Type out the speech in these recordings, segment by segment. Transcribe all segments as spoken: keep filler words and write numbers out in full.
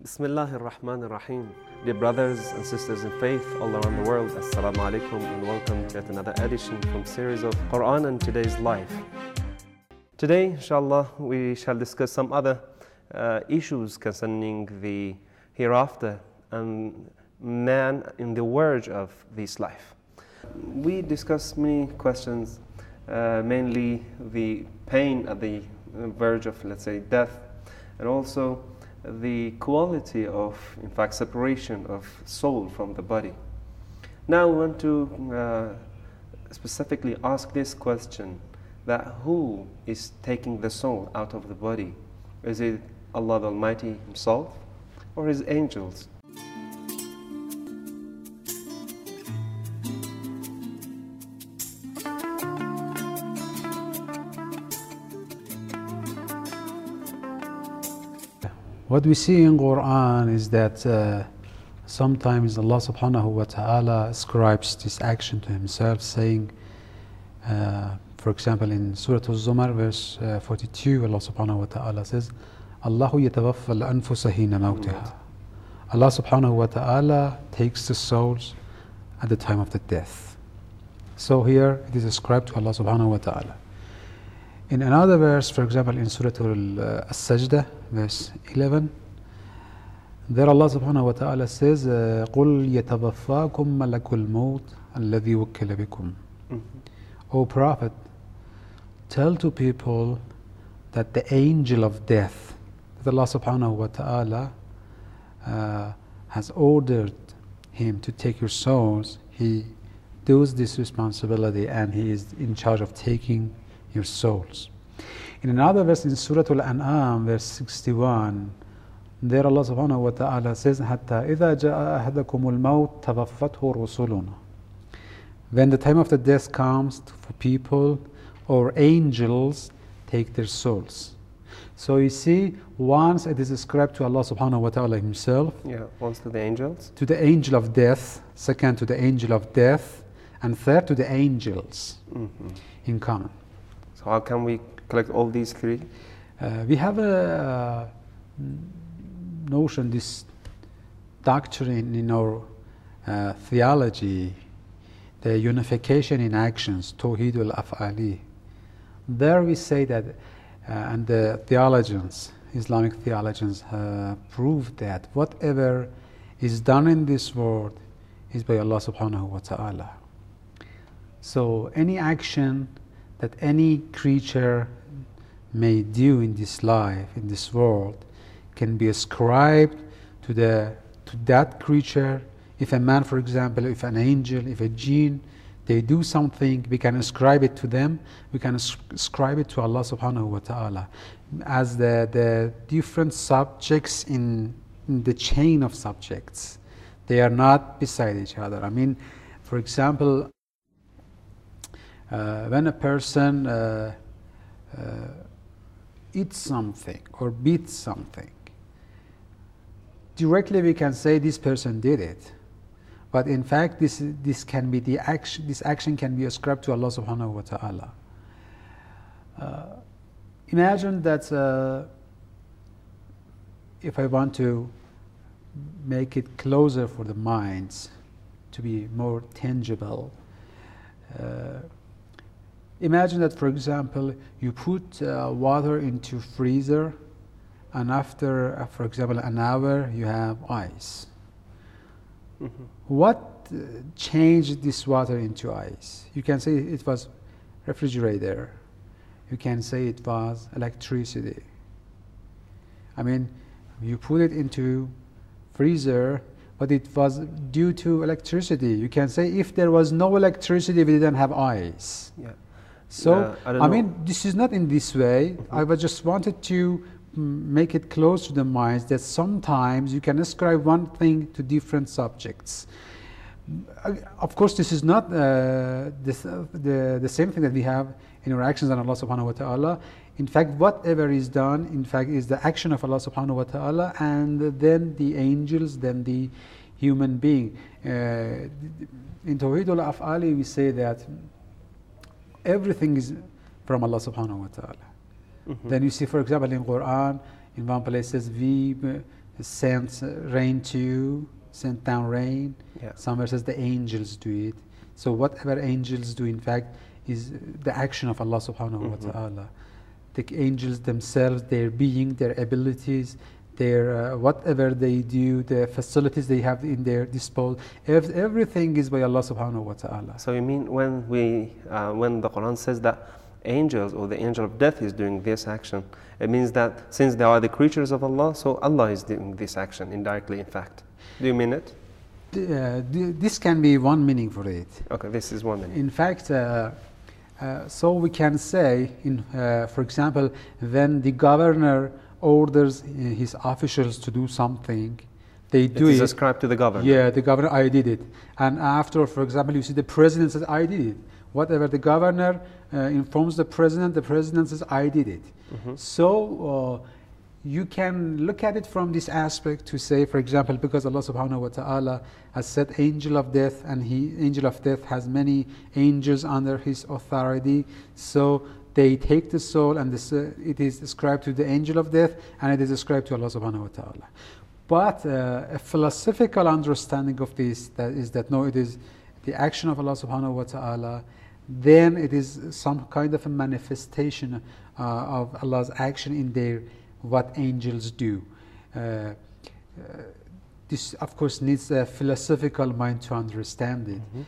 Bismillah ar-Rahman ar-Rahim. Dear brothers and sisters in faith all around the world, Assalamu alaikum and welcome to yet another edition from series of Quran and Today's Life. Today, inshallah, we shall discuss some other uh, issues concerning the hereafter and man in the verge of this life. We discuss many questions, uh, mainly the pain at the verge of, let's say, death, and also the quality of, in fact, separation of soul from the body. Now we want to uh, specifically ask this question, that who is taking the soul out of the body? Is it Allah the Almighty Himself or His angels? What we see in Quran is that uh, sometimes Allah subhanahu wa ta'ala ascribes this action to Himself, saying, uh, for example, in Surah Al-Zumar, verse uh, forty-two, Allah subhanahu wa ta'ala says, Allahu yatawaffa al-anfusa hina mawtiha. Allah subhanahu wa ta'ala takes the souls at the time of the death. So here it is ascribed to Allah subhanahu wa ta'ala. In another verse, for example, in Surah Al-Sajdah, verse eleven, there Allah subhanahu wa ta'ala says, قُلْ يَتَوَفَّاكُمْ مَلَكُ الْمَوْتِ الَّذِي وُكِّلَ بِكُمْ. O Prophet, tell to people that the angel of death, that Allah subhanahu wa ta'ala uh, has ordered him to take your souls, he does this responsibility and he is in charge of taking your souls. In another verse in Surah Al-An'am, verse sixty-one, there Allah subhanahu wa ta'ala says, حَتَّى إِذَا جَاءَ أَحَدَكُمُ الْمَوْتِ تَوَفَّتْهُ رُسُلُنَا. When the time of the death comes for people, or angels take their souls. So you see, once it is ascribed to Allah subhanahu wa ta'ala Himself. Yeah, once to the angels. To the angel of death, second to the angel of death, and third to the angels mm-hmm. in common. So how can we collect all these three? Uh, we have a uh, notion, this doctrine in our uh, theology, the unification in actions, Tawheed al-Af'ali. There we say that, uh, and the theologians, Islamic theologians, uh, prove that whatever is done in this world is by Allah subhanahu wa ta'ala. So any action that any creature may do in this life, in this world, can be ascribed to the to that creature. If a man, for example, if an angel, if a jinn, they do something, we can ascribe it to them, we can ascribe it to Allah subhanahu wa ta'ala. As the, the different subjects in, in the chain of subjects, they are not beside each other. I mean, for example, Uh, when a person uh, uh, eats something or beats something, directly we can say this person did it. But in fact, this this can be the action. This action can be ascribed to Allah subhanahu wa ta'ala. Uh, imagine that uh, if I want to make it closer for the minds, to be more tangible. Uh, Imagine that, for example, you put uh, water into freezer, and after, uh, for example, an hour, you have ice. Mm-hmm. What uh, changed this water into ice? You can say it was refrigerator. You can say it was electricity. I mean, you put it into freezer, but it was due to electricity. You can say if there was no electricity, we didn't have ice. Yeah. So, uh, I, I mean, this is not in this way. Mm-hmm. I was just wanted to make it close to the minds that sometimes you can ascribe one thing to different subjects. Uh, of course, this is not uh, this, uh, the, the same thing that we have in our actions on Allah subhanahu wa ta'ala. In fact, whatever is done, in fact, is the action of Allah subhanahu wa ta'ala, and then the angels, then the human being. Uh, in Tawheed al-Af'ali, we say that everything is from Allah subhanahu wa ta'ala. Mm-hmm. Then you see, for example, in Quran, in one place says, we sent rain to you, sent down rain. Yeah. Somewhere says the angels do it. So whatever angels do, in fact, is the action of Allah subhanahu Mm-hmm. wa ta'ala. The angels themselves, their being, their abilities, their uh, whatever they do, the facilities they have in their disposal, ev- everything is by Allah subhanahu wa ta'ala. So you mean when we, uh, when the Quran says that angels or the angel of death is doing this action, it means that since they are the creatures of Allah, so Allah is doing this action indirectly, in fact. Do you mean it? Th- uh, th- this can be one meaning for it. Okay, this is one minute. In fact, uh, uh, so we can say, in, uh, for example, when the governor orders uh, his officials to do something, they It do is it. ascribed to the governor. Yeah, the governor, I did it. And after, for example, you see the president says, I did it. Whatever the governor uh, informs the president, the president says, I did it. Mm-hmm. So uh, you can look at it from this aspect to say, for example, because Allah subhanahu wa ta'ala has said angel of death, and he, angel of death has many angels under his authority. So they take the soul, and this, uh, it is ascribed to the angel of death, and it is ascribed to Allah subhanahu wa ta'ala. But uh, a philosophical understanding of this that is that no, it is the action of Allah subhanahu wa ta'ala, then it is some kind of a manifestation uh, of Allah's action in their what angels do. Uh, uh, this of course needs a philosophical mind to understand it. Mm-hmm.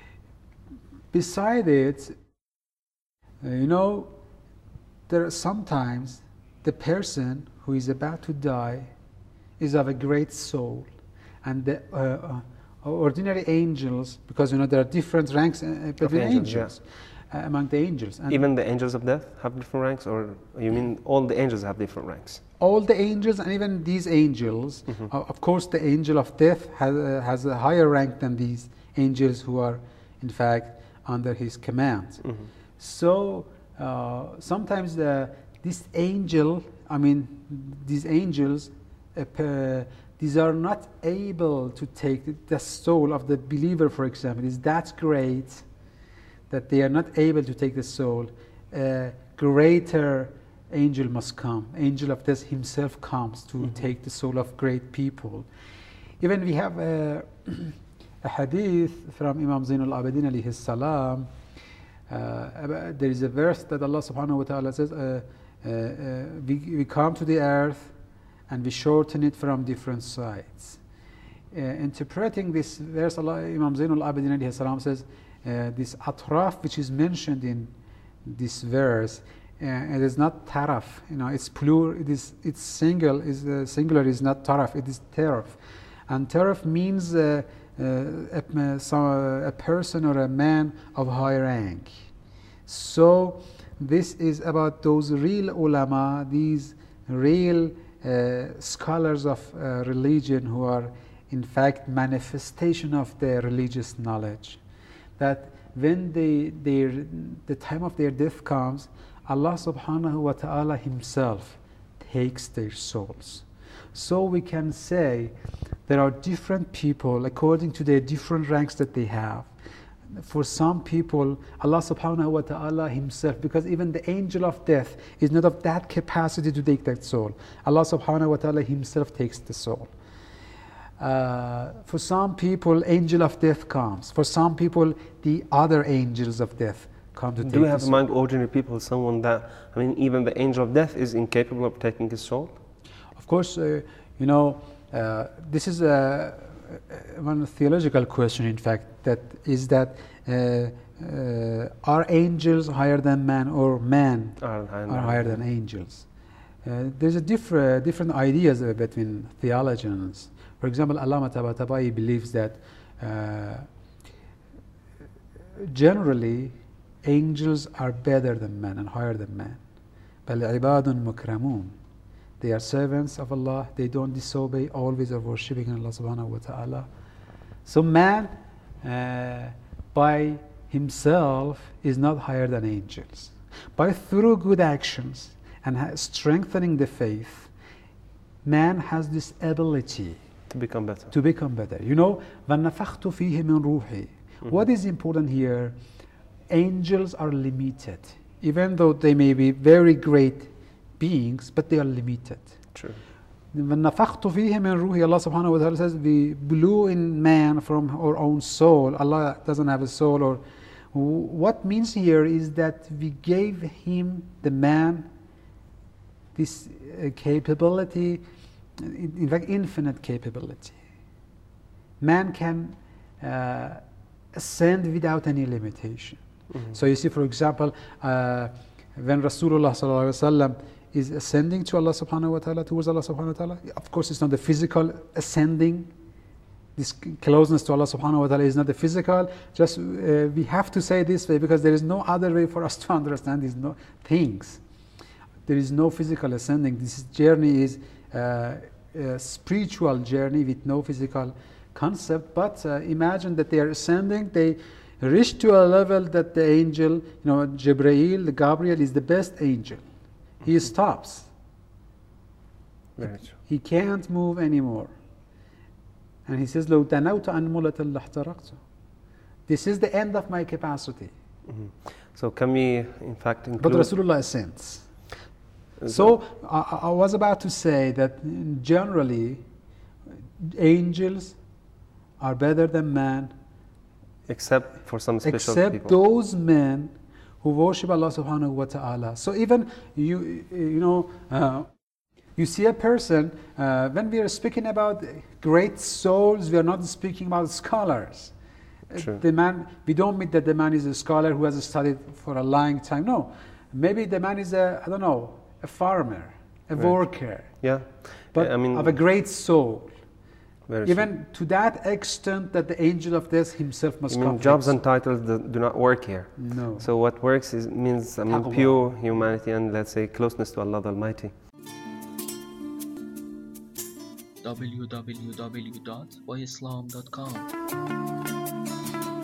Beside it, uh, you know, there are sometimes the person who is about to die is of a great soul, and the uh, uh, ordinary angels, because you know there are different ranks uh, between angels, angels, uh, among the angels. And Even the angels of death have different ranks, or you mean all the angels have different ranks? all the angels, and even these angels, Mhm. uh, of course the angel of death has, uh, has a higher rank than these angels who are in fact under his command. Mhm. So uh, sometimes the, this angel, I mean these angels, uh, per- these are not able to take the, the soul of the believer, for example, is that great that they are not able to take the soul. A greater angel must come. Angel of death himself comes to Mhm. take the soul of great people. Even we have a, a hadith from Imam Zain al-Abidin alayhi salam. Uh, there is a verse that Allah subhanahu wa ta'ala says, uh, uh, uh, we, we come to the earth and we shorten it from different sides. Uh, interpreting this verse, Allah, Imam Zain al-Abidin alayhi salam says, uh, this atraf which is mentioned in this verse, uh, it is not taraf, you know, it's plural, it is, it's single, is uh, singular is not taraf, it is taraf. And taraf means uh, uh, a, some, a person or a man of high rank. So this is about those real ulama, these real uh, scholars of uh, religion who are in fact manifestation of their religious knowledge. That when they, their, the time of their death comes, Allah subhanahu wa ta'ala himself takes their souls. So we can say there are different people according to their different ranks that they have. For some people, Allah subhanahu wa ta'ala himself, because even the angel of death is not of that capacity to take that soul. Allah subhanahu wa ta'ala himself takes the soul. Uh, for some people, angel of death comes. For some people, the other angels of death come to take Do we the have soul. among ordinary people someone that, I mean, even the angel of death is incapable of taking his soul? Of course, uh, you know, uh, this is a, a one theological question, in fact, that is that uh, uh, are angels higher than man, or man Are higher are higher than angels? Uh, there's a different different ideas uh, between theologians. For example, Allama Tabatabai believes that uh, generally angels are better than man and higher than man. بل عباد مكرمون. They are servants of Allah. They don't disobey. Always are worshipping Allah subhanahu wa ta'ala. So man, uh, by himself, is not higher than angels. By through good actions and ha- strengthening the faith, man has this ability To become better. to become better. You know, وَنَفَخْتُ فِيهِ مِنْ رُوحِي. What is important here? Angels are limited. Even though they may be very great beings, but they are limited. True. وَنَفَخْتُ فِيهِ مِنْ رُوحِي, Allah subhanahu wa ta'ala says, we blew in man from our own soul. Allah doesn't have a soul. Or what means here is that we gave him, the man, this uh, capability, in, in fact infinite capability. Man can uh, ascend without any limitation. Mm-hmm. So you see, for example, uh, when Rasulullah sallallahu alaihi wasallam is ascending to Allah subhanahu wa ta'ala, towards Allah subhanahu wa ta'ala, of course it's not the physical ascending. This closeness to Allah subhanahu wa ta'ala is not the physical. Just uh, we have to say this way because there is no other way for us to understand these no things. There is no physical ascending. This journey is uh, a spiritual journey with no physical concept. But uh, imagine that they are ascending. They reach to a level that the angel, you know, Jibreel, the Gabriel, is the best angel. He stops. Very true. He can't move anymore. And he says, لو دنوت عن ملة لاحترقت. This is the end of my capacity. Mm-hmm. So can we, in fact, include... But Rasulullah ascends. So I, I was about to say that generally angels are better than man, except for some special except people. those men who worship Allah subhanahu wa ta'ala. So even you you know uh, you see a person uh, when we are speaking about great souls, we are not speaking about scholars. True. The man, we don't mean that the man is a scholar who has studied for a long time. No, maybe the man is a I don't know a farmer, a right. worker. Yeah, but I mean, of a great soul. Very Even true. to that extent that the angel of death himself must come. I mean, jobs and titles do, do not work here. No. So what works is means I mean, pure humanity and, let's say, closeness to Allah the Almighty. w w w dot voice islam dot com